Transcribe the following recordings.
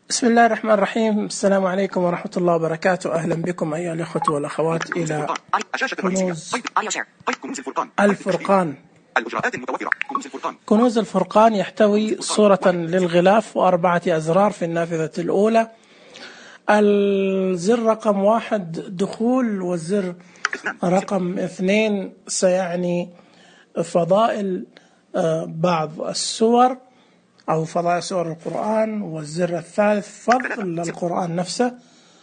بسم الله الرحمن الرحيم. السلام عليكم ورحمة الله وبركاته. أهلا بكم أيها الأخوة والأخوات إلى كنوز الفرقان. كنوز الفرقان يحتوي صورة للغلاف وأربعة أزرار في النافذة الأولى. الزر رقم 1 دخول، والزر رقم 2 سيعني فضائل بعض السور أو فضائل سور القرآن، والزر الثالث فضل القرآن نفسه،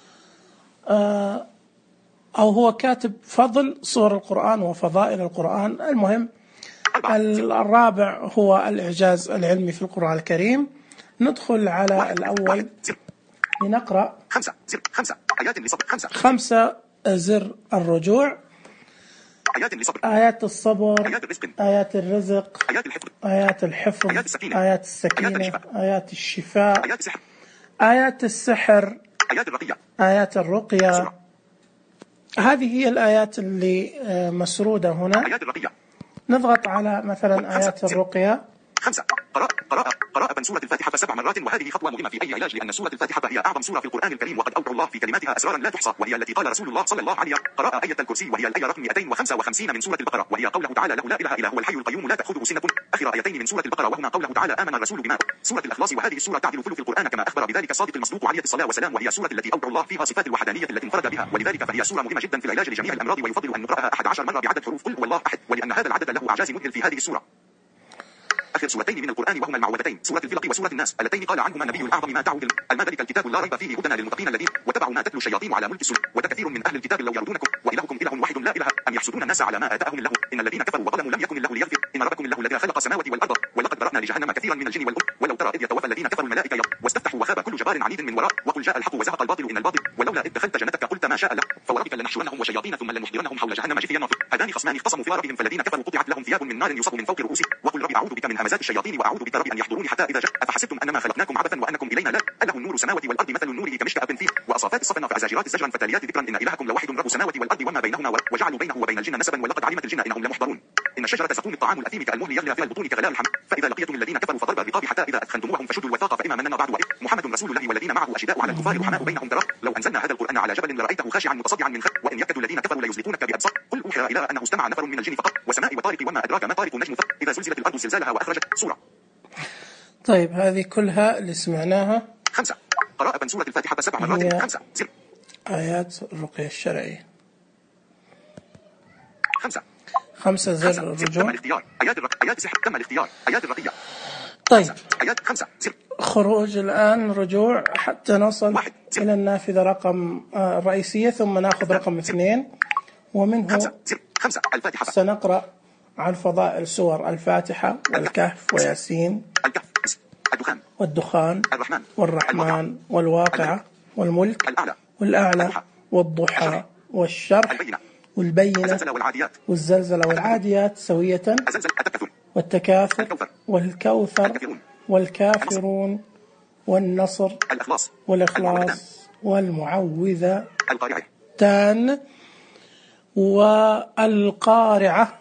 أو هو كاتب فضل سور القرآن وفضائل القرآن. المهم الرابع هو الإعجاز العلمي في القرآن الكريم. ندخل على الأول لنقرأ 5 زر الرجوع، آيات الصبر، آيات الرزق، آيات الحفظ، آيات السكينة، آيات الشفاء، آيات السحر، آيات الرقية. هذه هي الآيات اللي مسرودة هنا. نضغط على مثلا آيات الرقية. 5 قراءة سورة الفاتحة 7 مرات، وهذه خطوة مهمة في أي علاج، لأن سورة الفاتحة هي أعظم سورة في القرآن الكريم، وقد أودع الله في كلماتها أسرارا لا تحصى، وهي التي قال رسول الله صلى الله عليه قراءة آية الكرسي، وهي الآية رقم 255 من سورة البقرة، وهي قوله تعالى له لا إله إلا هو الحي القيوم لا تأخذه سنة. آخر آيتين من سورة البقرة وهما قوله تعالى آمن الرسول بما. سورة الإخلاص، وهذه السورة تعدل ثلث القرآن كما أخبر بذلك الصادق المصدوق عليه الصلاة والسلام، وهي سورة التي أودع الله فيها صفات الوحدانية التي انفرد بها، ولذلك فهي سورة مهمة جدا في العلاج لجميع الأمراض، ويفضل أن نقرأها 11 مرة بعدد حروف قل هو الله أحد، ولأن هذا العدد له إعجاز مذهل في هذه السورة. آخر سورتين من القرآن وهما المعوذتين، سورة الفلق وسورة الناس، اللتين قال عنهما النبي الأعظم ما دعوا ما ذلك الكتاب لا ريب فيه هدى للمتقين الذين واتبعوا ما تتلو الشياطين على ملك سليمان وكثير من أهل الكتاب لو يردونكم وإلهكم إله واحد لا إله أم يحسدون الناس على ما آتاهم الله إن الذين كفروا وظلموا لم يكن الله ليغفر إن ربكم الله الذي خلق السماوات والأرض ولقد ذرأنا لجهنم كثيرا من الجن والإنس ولو ترى إذ يتوفى الذين كفروا الملائكة واستفتحوا وخاب كل جبار عنيد من وراء وقل جاء الحق وزهق الباطل إن الباطل ولولا إذ دخلت جنتك قلت ما شاء الله فوربك لنحشرنهم وشياطين ثم لنحضرنهم حول جهنم جثيا هذان خصمان اختصموا في ربهم فالذين كفروا قطعت لهم ثياب من نار يصب من فوق رؤوسهم وقل رب أعوذ بك من همزات الشياطين وأعوذ بك رب أن يحضروني حتى إذا جاء أفحسبتم أنما خلقناكم عبثا وأنكم إلينا لا أله النور السماوات والأرض مثل النور كمشكأة فيه وأصافات صفا فأزاجرات زجرا فتاليات ذكرا إن إلهكم لواحد رب السماوات والأرض وما بينهما وجعلوا بينه وبين الجن نسبا ولقد علمت الجن إنهم لمحضرون إن الشجرة زقوم الطعام الأثيم كالمهل يغلي في البطون كغلال الحميم فإذا لقيتم الذين كفروا فضرب الرقاب حتى إذا أثخنتموهم فشدوا الوثاق فإما مننا بعد وإذ محمد رسول الله والذين معه أشداء على الكفار رحماء بينهم ترى لو أنزلنا هذا القرآن على جبل لرأيته خاشعا متصدعا من خشية وإن يكاد الذين كفروا ليزلقونك بأبصار قل أوحي إلى أنه استمع نفر من الجن فقط وسماء وطارق وما أدراك ما طارق النجم إذا زلزلت الأرض زلزالها وأخرجت سورة. طيب هذه كلها اللي سمعناها. 5 قراءة سورة الفاتحة 7 مرات. 5 زر آيات الرقية الشرعية. 5 زر تم الرجوع. الاختيار آيات السحر تم الاختيار آيات الرقية. طيب آيات 5 زر خروج الآن رجوع حتى نصل إلى النافذة رقم الرئيسية، ثم نأخذ رقم 2 ومنه 5 الفاتحة. سنقرأ عن فضائل سور الفاتحة والكهف وياسين الكهف والدخان الرحمن والرحمن والواقعة والملك والأعلى والضحى والشرح والبينة والزلزلة والعاديات سوية والتكاثر والكوثر والكافرون والنصر والإخلاص والمعوذتان والقارعة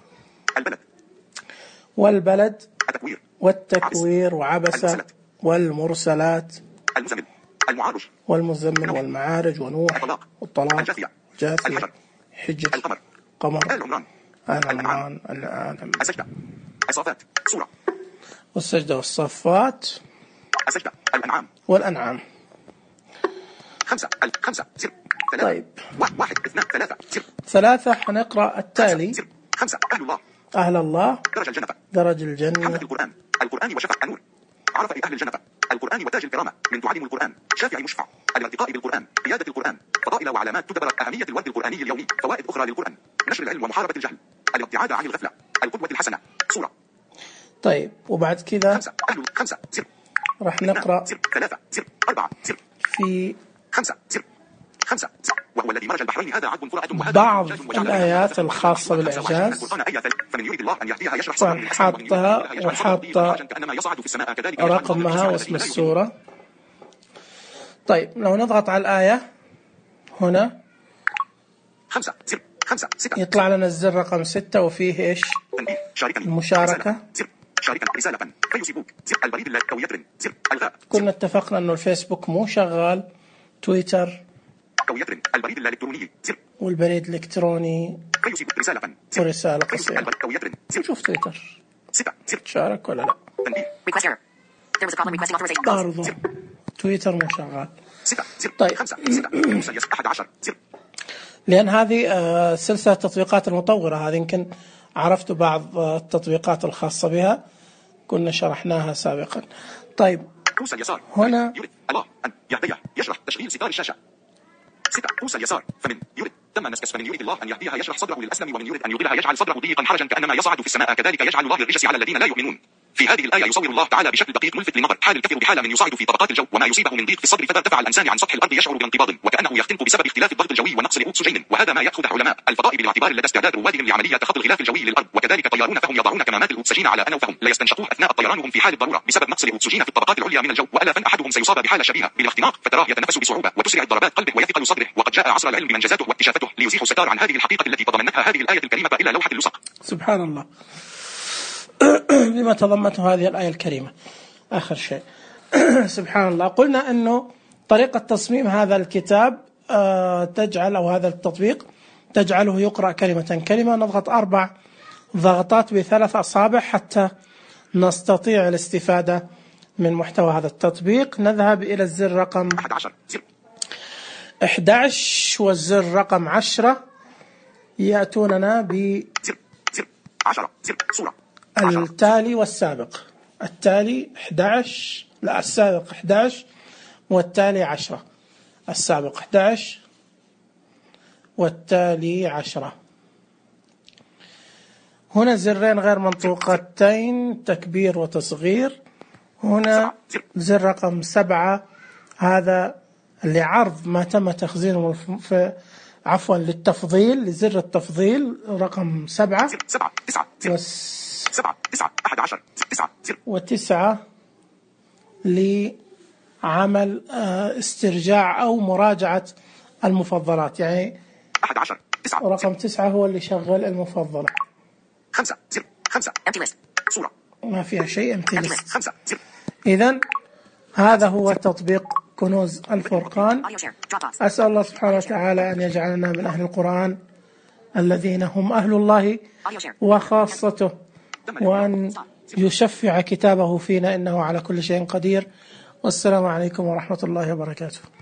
والبلد والتكوير وعبس والمرسلات والمزمل والمعارج ونوح والطلاق الجاثية حجر قمر آل عمران العالم الصفات سورة والسجدة والصفات السجدة والأنعام. 5 زر. طيب 1 2 3 حنقرأ التالي. 5 أهل الله درج الجنة حمد القرآن وشفع النور عرف أهل الجنة القرآن وتاج الكرامة من تعلم القرآن شافع مشفع الارتقاء بالقرآن قيادة القرآن فضائل وعلامات تدبر أهمية الورد القرآني اليومي فوائد أخرى للقرآن نشر العلم ومحاربة الجهل الابتعاد عن الغفلة القدوة الحسنة سورة. طيب وبعد كذا 5 زر راح نقرأ 3 زر 4 زر في 5 زر وهو الذي مرج البحرين هذا عذب فرات بعض الآيات الخاصة بالإعجاز وحاطها رقمها واسم السورة. طيب لو نضغط على الآية هنا 5 زر 6 يطلع لنا الزر رقم 6 وفيه إيش؟ المشاركة شاركا رسالة فيسبوك زر البريد تويتر زر الغاء. كنا اتفقنا انه الفيسبوك مو شغال. تويتر تويتر البريد الإلكتروني زر والبريد الإلكتروني فيسبوك رسالة ورسالة قصيرة. تويتر زر شوف تويتر 6 زر شارك ولا لا. تنبيه برضو تويتر مو شغال. 6 زر طيب 5 6 11 زر. لأن هذه سلسلة التطبيقات المطورة، هذه يمكن عرفتوا بعض التطبيقات الخاصة بها كنا شرحناها سابقا. طيب قوس اليسار هنا يريد الله أن يهديه يشرح تشغيل ستار الشاشة. 6 قوس اليسار فمن يريد تم نسكس فمن يريد الله أن يهديها يشرح صدره للأسلم ومن يريد أن يضلها يجعل صدره ضيقا حرجا كأنما يصعد في السماء كذلك يجعل الله الرجس على الذين لا يؤمنون. في هذه الآية يصور الله تعالى بشكل دقيق ملفت لنظر حال الكافر بحال من يصعد في طبقات الجو وما يصيبه من ضيق في الصدر فإذا ارتفع الإنسان عن سطح الأرض يشعر بانقباض وكأنه يختنق بسبب اختلاف الضغط الجوي ونقص الأكسجين، وهذا ما يأخذ علماء الفضاء بالاعتبار لدى استعداد روادهم لعملية تخطي الغلاف الجوي للأرض. وكذلك الطيارون فهم يضعون كمامات الأكسجين على أنوفهم ليستنشقوه أثناء الطيران وهم في حال الضرورة بسبب نقص الأكسجين في الطبقات العليا من الجو، وألافا أحدهم سيصاب بحالة شبيهة بالاختناق فتراه يتنفس بصعوبة وتسرع ضربات قلبه ويثقل صدره. وقد جاء عصر العلم بمنجزاته واكتشافاته ليزيحوا الستار عن هذه الحقيقة التي تضمنتها هذه الآية الكريمة إلى لوحة اللصق. سبحان الله بما تضمنته هذه الآية الكريمة. آخر شيء سبحان الله، قلنا أنه طريقة تصميم هذا الكتاب تجعل أو هذا التطبيق تجعله يقرأ كلمة كلمة. نضغط 4 ضغطات ب3 أصابع حتى نستطيع الاستفادة من محتوى هذا التطبيق. نذهب إلى الزر رقم 11 والزر رقم 10 يأتوننا ب التالي والسابق. التالي 11 لا السابق 11 والتالي 10. السابق 11 والتالي 10. هنا زرين غير منطوقتين تكبير وتصغير. هنا زر رقم 7 هذا لعرض ما تم تخزينه في عفوا للتفضيل لزر التفضيل رقم 7 7 9 7 9 11 9 و9 لعمل استرجاع أو مراجعة المفضلات، يعني 11 9 رقم 9 هو اللي شغل المفضلة. 5 5 صورة ما فيها شيء امتلس. 5 إذن هذا هو تطبيق كنوز الفرقان. أسأل الله سبحانه وتعالى أن يجعلنا من أهل القرآن الذين هم أهل الله وخاصته، وأن يشفع كتابه فينا إنه على كل شيء قدير. والسلام عليكم ورحمة الله وبركاته.